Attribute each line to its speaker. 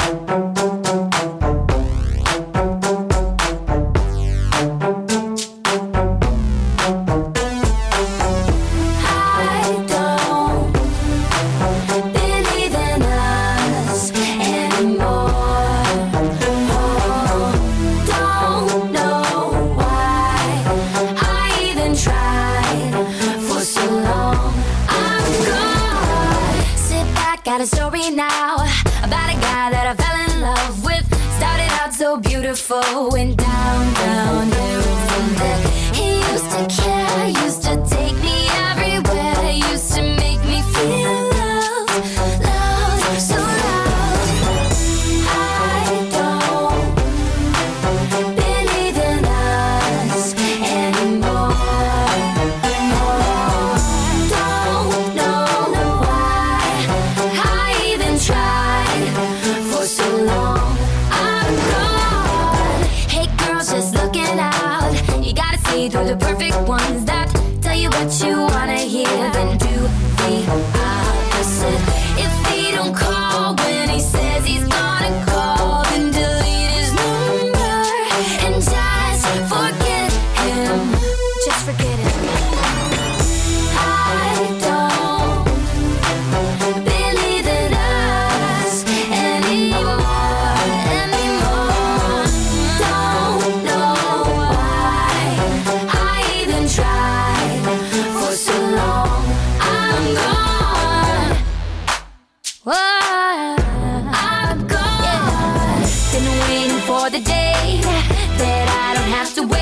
Speaker 1: Got a story now about a guy that I fell in love with. Started out so beautiful, went down, downhill from there. He used to care, used to take me everywhere, used to make me feel loved, loved, so loved. I don't believe in us anymore. Don't know why I even tried for so long. I'm gone. Hey girls, just looking out. You gotta see through the perfect ones that tell you what you wanna hear, then do the opposite. If he don't call when he says he's gonna call, then delete his number and just forget him. Just forget him. I don't believe in us anymore. Don't know why I even tried for so long. I'm gone. I'm gone. Been waiting for the day that I don't have to wait.